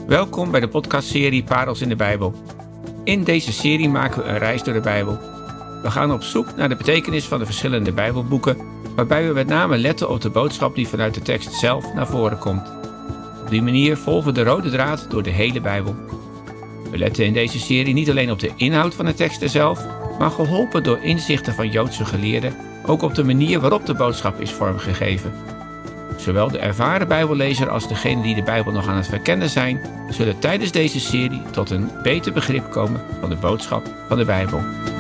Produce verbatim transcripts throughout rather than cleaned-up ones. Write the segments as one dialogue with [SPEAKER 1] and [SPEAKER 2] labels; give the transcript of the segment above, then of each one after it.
[SPEAKER 1] Welkom bij de podcastserie Parels in de Bijbel. In deze serie maken we een reis door de Bijbel. We gaan op zoek naar de betekenis van de verschillende Bijbelboeken, waarbij we met name letten op de boodschap die vanuit de tekst zelf naar voren komt. Op die manier volgen we de rode draad door de hele Bijbel. We letten in deze serie niet alleen op de inhoud van de teksten zelf, maar geholpen door inzichten van Joodse geleerden, ook op de manier waarop de boodschap is vormgegeven. Zowel de ervaren Bijbellezer als degenen die de Bijbel nog aan het verkennen zijn, zullen tijdens deze serie tot een beter begrip komen van de boodschap van de Bijbel.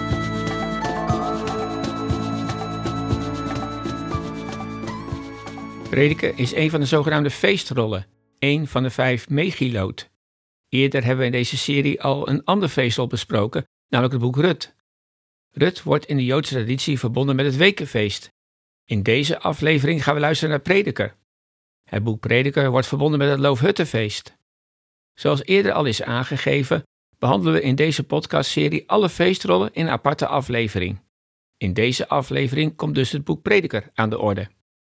[SPEAKER 1] Prediken is een van de zogenaamde feestrollen, een van de vijf Mechiloot. Eerder hebben we in deze serie al een ander feestrol besproken, namelijk het boek Rut. Rut wordt in de Joodse traditie verbonden met het wekenfeest. In deze aflevering gaan we luisteren naar Prediker. Het boek Prediker wordt verbonden met het Loofhuttenfeest. Zoals eerder al is aangegeven, behandelen we in deze podcastserie alle feestrollen in een aparte aflevering. In deze aflevering komt dus het boek Prediker aan de orde.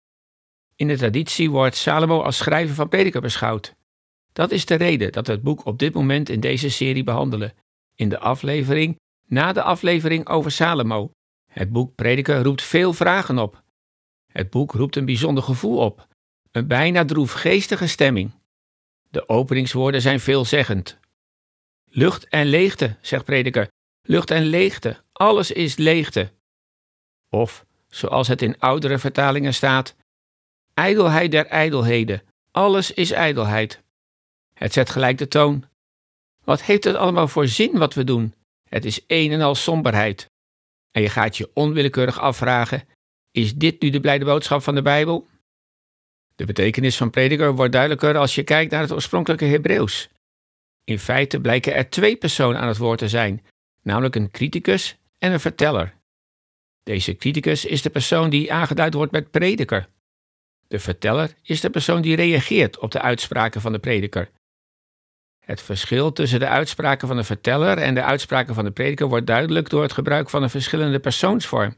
[SPEAKER 1] In de traditie wordt Salomo als schrijver van Prediker beschouwd. Dat is de reden dat we het boek op dit moment in deze serie behandelen, in de aflevering na de aflevering over Salomo. Het boek Prediker roept veel vragen op. Het boek roept een bijzonder gevoel op, een bijna droefgeestige stemming. De openingswoorden zijn veelzeggend. Lucht en leegte, zegt Prediker, lucht en leegte, alles is leegte. Of, zoals het in oudere vertalingen staat, ijdelheid der ijdelheden, alles is ijdelheid. Het zet gelijk de toon. Wat heeft het allemaal voor zin wat we doen? Het is een en al somberheid. En je gaat je onwillekeurig afvragen, is dit nu de blijde boodschap van de Bijbel? De betekenis van Prediker wordt duidelijker als je kijkt naar het oorspronkelijke Hebreeuws. In feite blijken er twee personen aan het woord te zijn, namelijk een criticus en een verteller. Deze criticus is de persoon die aangeduid wordt met prediker. De verteller is de persoon die reageert op de uitspraken van de prediker. Het verschil tussen de uitspraken van de verteller en de uitspraken van de prediker wordt duidelijk door het gebruik van een verschillende persoonsvorm.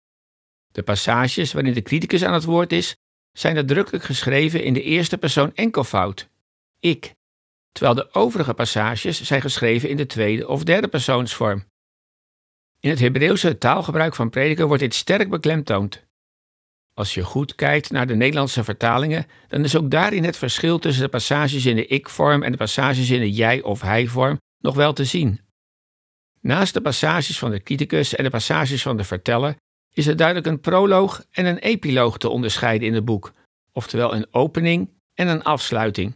[SPEAKER 1] De passages waarin de criticus aan het woord is, zijn nadrukkelijk geschreven in de eerste persoon enkelvoud, ik, terwijl de overige passages zijn geschreven in de tweede of derde persoonsvorm. In het Hebreeuwse taalgebruik van prediker wordt dit sterk beklemtoond. Als je goed kijkt naar de Nederlandse vertalingen, dan is ook daarin het verschil tussen de passages in de ik-vorm en de passages in de jij- of hij-vorm nog wel te zien. Naast de passages van de criticus en de passages van de verteller is er duidelijk een proloog en een epiloog te onderscheiden in het boek, oftewel een opening en een afsluiting.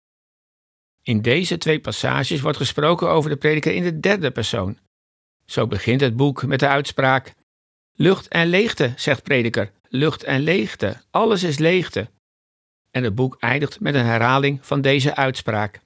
[SPEAKER 1] In deze twee passages wordt gesproken over de prediker in de derde persoon. Zo begint het boek met de uitspraak: lucht en leegte, zegt prediker, lucht en leegte, alles is leegte. En het boek eindigt met een herhaling van deze uitspraak.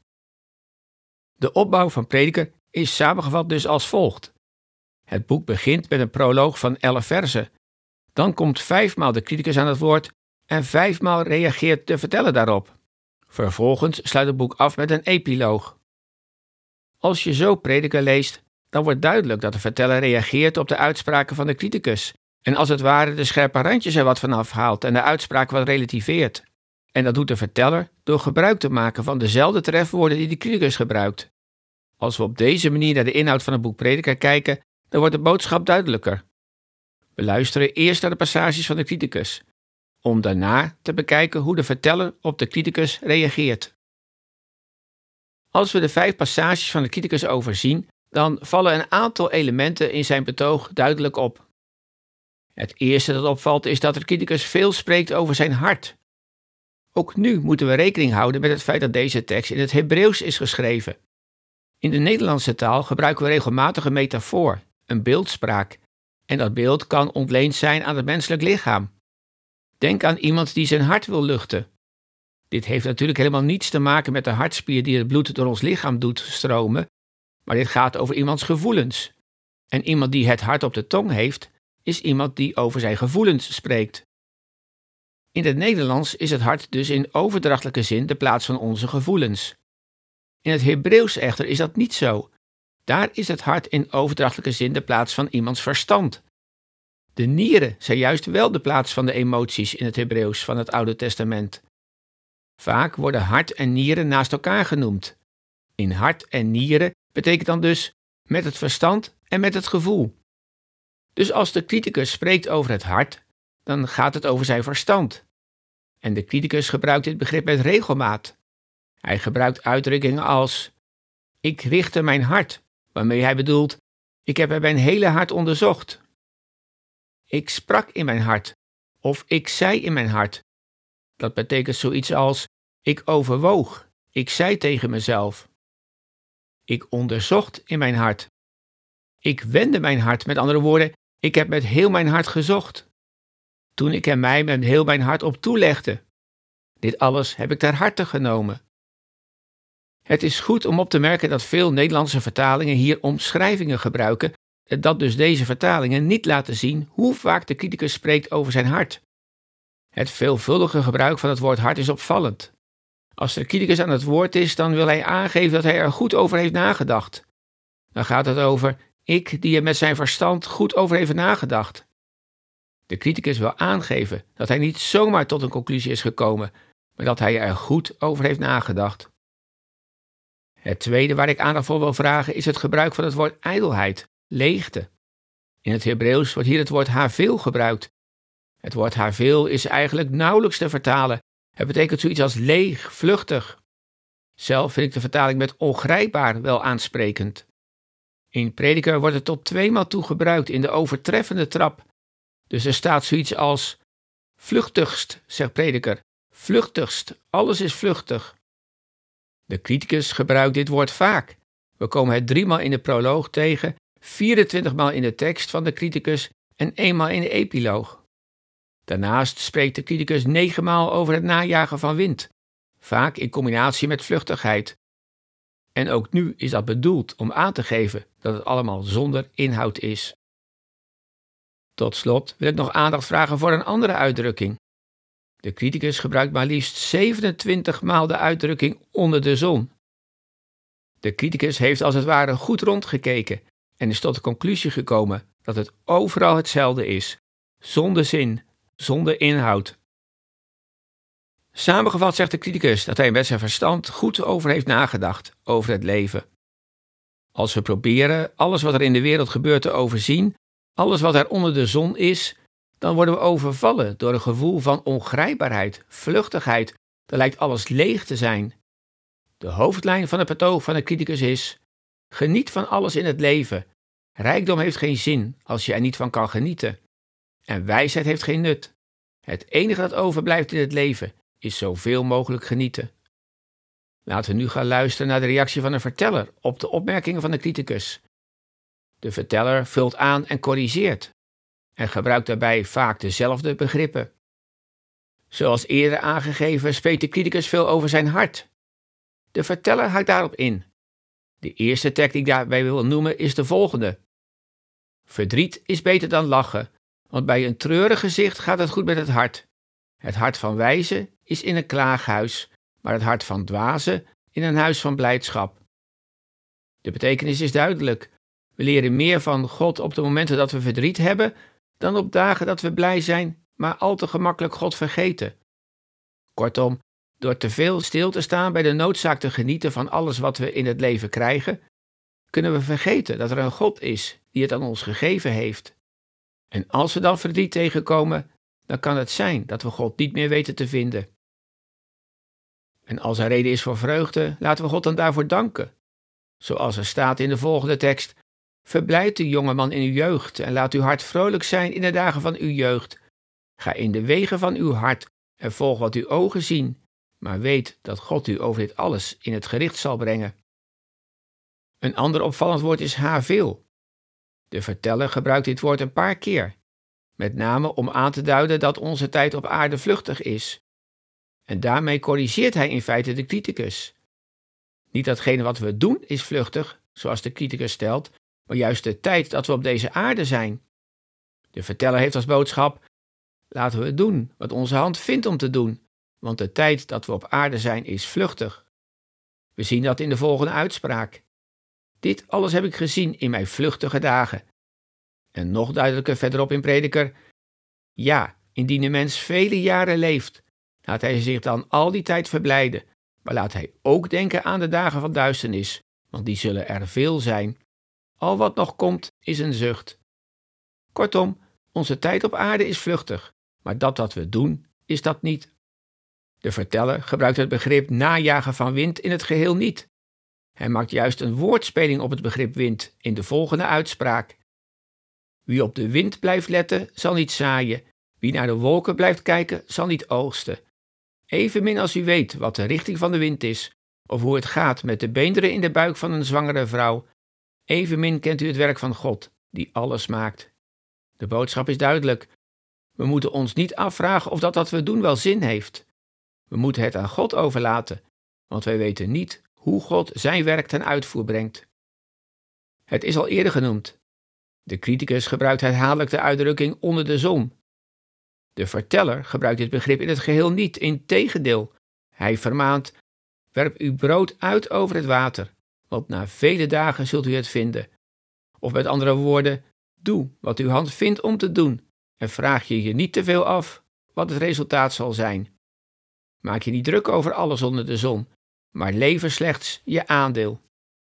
[SPEAKER 1] De opbouw van prediker is samengevat dus als volgt. Het boek begint met een proloog van elf verzen. Dan komt vijfmaal de criticus aan het woord en vijfmaal reageert de verteller daarop. Vervolgens sluit het boek af met een epiloog. Als je zo prediker leest, dan wordt duidelijk dat de verteller reageert op de uitspraken van de criticus en als het ware de scherpe randjes er wat van afhaalt en de uitspraak wat relativeert. En dat doet de verteller door gebruik te maken van dezelfde trefwoorden die de criticus gebruikt. Als we op deze manier naar de inhoud van het boek Prediker kijken, dan wordt de boodschap duidelijker. We luisteren eerst naar de passages van de criticus, om daarna te bekijken hoe de verteller op de criticus reageert. Als we de vijf passages van de criticus overzien, dan vallen een aantal elementen in zijn betoog duidelijk op. Het eerste dat opvalt is dat de criticus veel spreekt over zijn hart. Ook nu moeten we rekening houden met het feit dat deze tekst in het Hebreeuws is geschreven. In de Nederlandse taal gebruiken we regelmatig een metafoor, een beeldspraak, en dat beeld kan ontleend zijn aan het menselijk lichaam. Denk aan iemand die zijn hart wil luchten. Dit heeft natuurlijk helemaal niets te maken met de hartspier die het bloed door ons lichaam doet stromen, maar dit gaat over iemands gevoelens. En iemand die het hart op de tong heeft, is iemand die over zijn gevoelens spreekt. In het Nederlands is het hart dus in overdrachtelijke zin de plaats van onze gevoelens. In het Hebreeuws echter is dat niet zo. Daar is het hart in overdrachtelijke zin de plaats van iemands verstand. De nieren zijn juist wel de plaats van de emoties in het Hebreeuws van het Oude Testament. Vaak worden hart en nieren naast elkaar genoemd, In hart en nieren betekent dan dus met het verstand en met het gevoel. Dus als de criticus spreekt over het hart, dan gaat het over zijn verstand. En de criticus gebruikt dit begrip met regelmaat. Hij gebruikt uitdrukkingen als ik richtte mijn hart, waarmee hij bedoelt ik heb er mijn hele hart onderzocht. Ik sprak in mijn hart of ik zei in mijn hart. Dat betekent zoiets als ik overwoog, ik zei tegen mezelf. Ik onderzocht in mijn hart. Ik wendde mijn hart, met andere woorden, ik heb met heel mijn hart gezocht. Toen ik er mij met heel mijn hart op toelegde. Dit alles heb ik ter harte genomen. Het is goed om op te merken dat veel Nederlandse vertalingen hier omschrijvingen gebruiken, en dat dus deze vertalingen niet laten zien hoe vaak de criticus spreekt over zijn hart. Het veelvuldige gebruik van het woord hart is opvallend. Als de criticus aan het woord is, dan wil hij aangeven dat hij er goed over heeft nagedacht. Dan gaat het over ik die er met zijn verstand goed over heeft nagedacht. De criticus wil aangeven dat hij niet zomaar tot een conclusie is gekomen, maar dat hij er goed over heeft nagedacht. Het tweede waar ik aandacht voor wil vragen is het gebruik van het woord ijdelheid, leegte. In het Hebreeuws wordt hier het woord haveel gebruikt. Het woord haveel is eigenlijk nauwelijks te vertalen. Het betekent zoiets als leeg, vluchtig. Zelf vind ik de vertaling met ongrijpbaar wel aansprekend. In Prediker wordt het tot tweemaal toe gebruikt in de overtreffende trap. Dus er staat zoiets als vluchtigst, zegt Prediker, vluchtigst, alles is vluchtig. De criticus gebruikt dit woord vaak. We komen het driemaal in de proloog tegen, vierentwintig maal in de tekst van de criticus en eenmaal in de epiloog. Daarnaast spreekt de criticus negen maal over het najagen van wind, vaak in combinatie met vluchtigheid. En ook nu is dat bedoeld om aan te geven dat het allemaal zonder inhoud is. Tot slot wil ik nog aandacht vragen voor een andere uitdrukking. De criticus gebruikt maar liefst zevenentwintig maal de uitdrukking onder de zon. De criticus heeft als het ware goed rondgekeken en is tot de conclusie gekomen dat het overal hetzelfde is, zonder zin, zonder inhoud. Samengevat zegt de criticus dat hij met zijn verstand goed over heeft nagedacht, over het leven. Als we proberen alles wat er in de wereld gebeurt te overzien, alles wat er onder de zon is, dan worden we overvallen door een gevoel van ongrijpbaarheid, vluchtigheid. Dan lijkt alles leeg te zijn. De hoofdlijn van het betoog van de criticus is: geniet van alles in het leven. Rijkdom heeft geen zin als je er niet van kan genieten. En wijsheid heeft geen nut. Het enige dat overblijft in het leven is zoveel mogelijk genieten. Laten we nu gaan luisteren naar de reactie van de verteller op de opmerkingen van de criticus. De verteller vult aan en corrigeert en gebruikt daarbij vaak dezelfde begrippen. Zoals eerder aangegeven spreekt de criticus veel over zijn hart. De verteller haakt daarop in. De eerste tekst die ik daarbij wil noemen is de volgende. Verdriet is beter dan lachen, want bij een treurig gezicht gaat het goed met het hart. Het hart van wijzen is in een klaaghuis, maar het hart van dwazen in een huis van blijdschap. De betekenis is duidelijk. We leren meer van God op de momenten dat we verdriet hebben, dan op dagen dat we blij zijn, maar al te gemakkelijk God vergeten. Kortom, door te veel stil te staan bij de noodzaak te genieten van alles wat we in het leven krijgen, kunnen we vergeten dat er een God is die het aan ons gegeven heeft. En als we dan verdriet tegenkomen, dan kan het zijn dat we God niet meer weten te vinden. En als er reden is voor vreugde, laten we God dan daarvoor danken. Zoals er staat in de volgende tekst: verblijd u, jongeman, in uw jeugd en laat uw hart vrolijk zijn in de dagen van uw jeugd. Ga in de wegen van uw hart en volg wat uw ogen zien, maar weet dat God u over dit alles in het gericht zal brengen. Een ander opvallend woord is haveel. De verteller gebruikt dit woord een paar keer, met name om aan te duiden dat onze tijd op aarde vluchtig is. En daarmee corrigeert hij in feite de criticus. Niet datgene wat we doen is vluchtig, zoals de criticus stelt, maar juist de tijd dat we op deze aarde zijn. De verteller heeft als boodschap: laten we doen wat onze hand vindt om te doen, want de tijd dat we op aarde zijn is vluchtig. We zien dat in de volgende uitspraak. Dit alles heb ik gezien in mijn vluchtige dagen. En nog duidelijker verderop in Prediker: ja, indien de mens vele jaren leeft, laat hij zich dan al die tijd verblijden, Maar laat hij ook denken aan de dagen van duisternis, want die zullen er veel zijn. Al wat nog komt is een zucht. Kortom, onze tijd op aarde is vluchtig, maar dat wat we doen, is dat niet. De verteller gebruikt het begrip najagen van wind in het geheel niet. Hij maakt juist een woordspeling op het begrip wind in de volgende uitspraak. Wie op de wind blijft letten, zal niet zaaien. Wie naar de wolken blijft kijken, zal niet oogsten. Evenmin als u weet wat de richting van de wind is, of hoe het gaat met de beenderen in de buik van een zwangere vrouw, evenmin kent u het werk van God, die alles maakt. De boodschap is duidelijk. We moeten ons niet afvragen of dat wat we doen wel zin heeft. We moeten het aan God overlaten, want wij weten niet hoe God zijn werk ten uitvoer brengt. Het is al eerder genoemd. De criticus gebruikt herhaaldelijk de uitdrukking onder de zon. De verteller gebruikt dit begrip in het geheel niet, integendeel. Hij vermaant: werp uw brood uit over het water, want na vele dagen zult u het vinden. Of met andere woorden, doe wat uw hand vindt om te doen en vraag je je niet te veel af wat het resultaat zal zijn. Maak je niet druk over alles onder de zon, maar lever slechts je aandeel.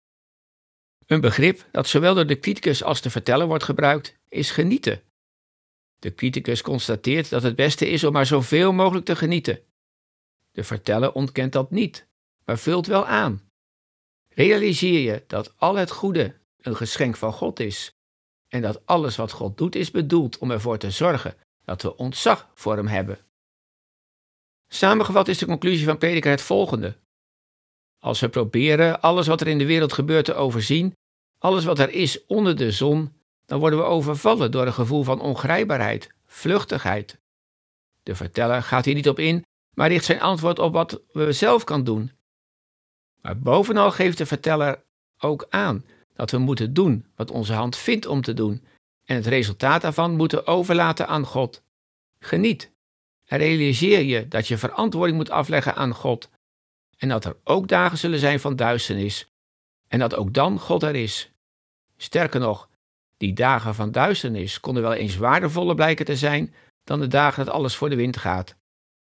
[SPEAKER 1] Een begrip dat zowel door de criticus als de verteller wordt gebruikt, is genieten. De criticus constateert dat het beste is om maar zoveel mogelijk te genieten. De verteller ontkent dat niet, maar vult wel aan. Realiseer je dat al het goede een geschenk van God is en dat alles wat God doet is bedoeld om ervoor te zorgen dat we ontzag voor hem hebben. Samengevat is de conclusie van Prediker het volgende. Als we proberen alles wat er in de wereld gebeurt te overzien, alles wat er is onder de zon, dan worden we overvallen door een gevoel van ongrijpbaarheid, vluchtigheid. De verteller gaat hier niet op in, maar richt zijn antwoord op wat we zelf kan doen. Maar bovenal geeft de verteller ook aan dat we moeten doen wat onze hand vindt om te doen en het resultaat daarvan moeten overlaten aan God. Geniet en realiseer je dat je verantwoording moet afleggen aan God en dat er ook dagen zullen zijn van duisternis en dat ook dan God er is. Sterker nog, die dagen van duisternis konden wel eens waardevoller blijken te zijn dan de dagen dat alles voor de wind gaat.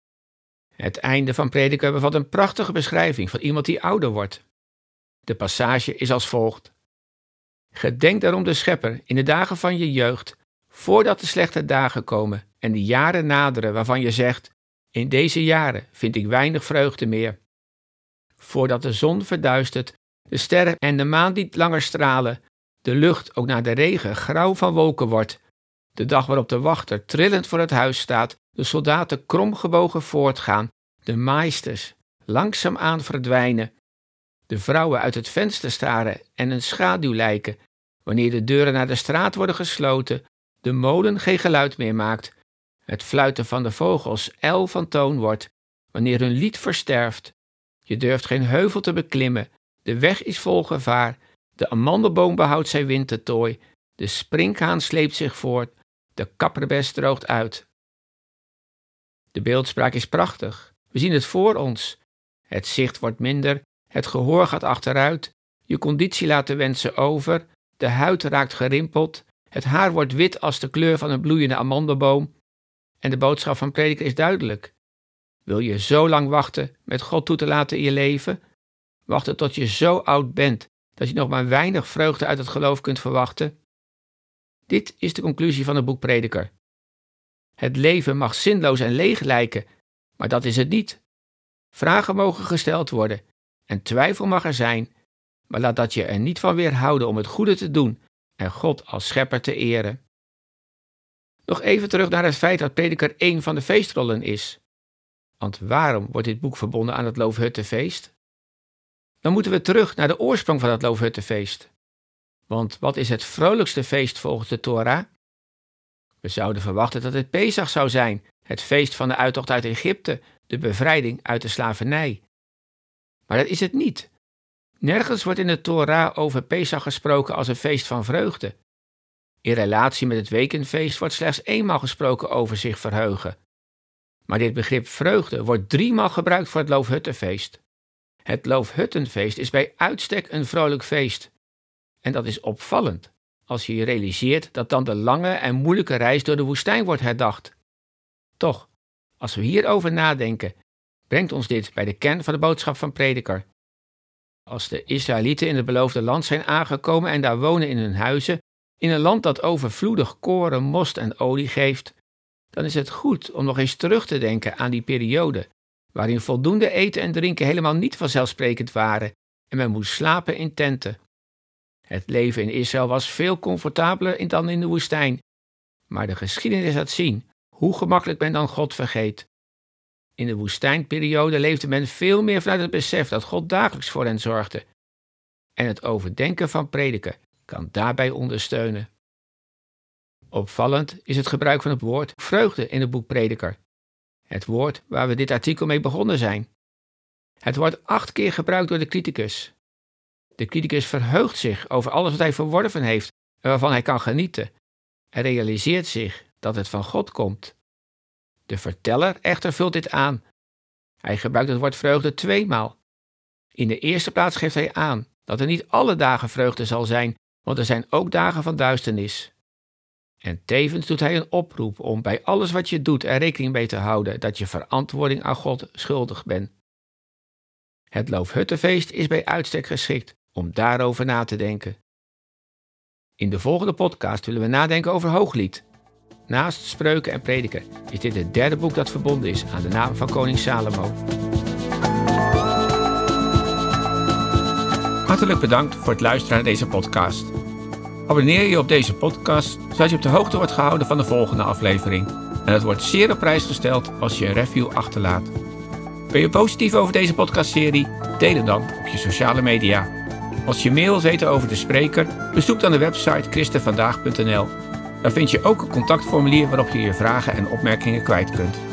[SPEAKER 1] Het einde van Prediker bevat een prachtige beschrijving van iemand die ouder wordt. De passage is als volgt. Gedenk daarom de Schepper in de dagen van je jeugd, voordat de slechte dagen komen en de jaren naderen waarvan je zegt, in deze jaren vind ik weinig vreugde meer. Voordat de zon verduistert, de sterren en de maan niet langer stralen, de lucht ook na de regen grauw van wolken wordt, de dag waarop de wachter trillend voor het huis staat, de soldaten kromgebogen voortgaan, de maaisters langzaamaan verdwijnen, de vrouwen uit het venster staren en een schaduw lijken, wanneer de deuren naar de straat worden gesloten, de molen geen geluid meer maakt, het fluiten van de vogels ijl van toon wordt, wanneer hun lied versterft, je durft geen heuvel te beklimmen, de weg is vol gevaar, de amandelboom behoudt zijn wintertooi, de sprinkhaan sleept zich voort, de kapperbes droogt uit. De beeldspraak is prachtig, we zien het voor ons. Het zicht wordt minder, het gehoor gaat achteruit, je conditie laat de wensen over, de huid raakt gerimpeld, het haar wordt wit als de kleur van een bloeiende amandelboom. En de boodschap van Prediker is duidelijk. Wil je zo lang wachten met God toe te laten in je leven? Wachten tot je zo oud bent dat je nog maar weinig vreugde uit het geloof kunt verwachten? Dit is de conclusie van het boek Prediker. Het leven mag zinloos en leeg lijken, maar dat is het niet. Vragen mogen gesteld worden en twijfel mag er zijn, maar laat dat je er niet van weerhouden om het goede te doen en God als schepper te eren. Nog even terug naar het feit dat Prediker één van de feestrollen is. Want waarom wordt dit boek verbonden aan het Loofhuttenfeest? Dan moeten we terug naar de oorsprong van het Loofhuttenfeest. Want wat is het vrolijkste feest volgens de Torah? We zouden verwachten dat het Pesach zou zijn, het feest van de uittocht uit Egypte, de bevrijding uit de slavernij. Maar dat is het niet. Nergens wordt in de Torah over Pesach gesproken als een feest van vreugde. In relatie met het wekenfeest wordt slechts eenmaal gesproken over zich verheugen. Maar dit begrip vreugde wordt driemaal gebruikt voor het Loofhuttenfeest. Het Loofhuttenfeest is bij uitstek een vrolijk feest. En dat is opvallend, als je je realiseert dat dan de lange en moeilijke reis door de woestijn wordt herdacht. Toch, als we hierover nadenken, brengt ons dit bij de kern van de boodschap van Prediker. Als de Israëlieten in het beloofde land zijn aangekomen en daar wonen in hun huizen, in een land dat overvloedig koren, most en olie geeft, dan is het goed om nog eens terug te denken aan die periode, waarin voldoende eten en drinken helemaal niet vanzelfsprekend waren en men moest slapen in tenten. Het leven in Israël was veel comfortabeler dan in de woestijn, maar de geschiedenis laat zien hoe gemakkelijk men dan God vergeet. In de woestijnperiode leefde men veel meer vanuit het besef dat God dagelijks voor hen zorgde. En het overdenken van Prediker kan daarbij ondersteunen. Opvallend is het gebruik van het woord vreugde in het boek Prediker. Het woord waar we dit artikel mee begonnen zijn. Het wordt acht keer gebruikt door de criticus. De criticus verheugt zich over alles wat hij verworven heeft en waarvan hij kan genieten, en realiseert zich dat het van God komt. De verteller echter vult dit aan. Hij gebruikt het woord vreugde tweemaal. In de eerste plaats geeft hij aan dat er niet alle dagen vreugde zal zijn, want er zijn ook dagen van duisternis. En tevens doet hij een oproep om bij alles wat je doet er rekening mee te houden dat je verantwoording aan God schuldig bent. Het Loofhuttenfeest is bij uitstek geschikt om daarover na te denken. In de volgende podcast willen we nadenken over Hooglied. Naast Spreuken en Prediker is dit het derde boek dat verbonden is aan de naam van koning Salomo. Hartelijk bedankt voor het luisteren naar deze podcast. Abonneer je op deze podcast, zodat je op de hoogte wordt gehouden van de volgende aflevering. En het wordt zeer op prijs gesteld als je een review achterlaat. Ben je positief over deze podcastserie? Deel het dan op je sociale media. Als je meer wilt weten over de spreker, bezoek dan de website christenvandaag punt n l. Daar vind je ook een contactformulier waarop je je vragen en opmerkingen kwijt kunt.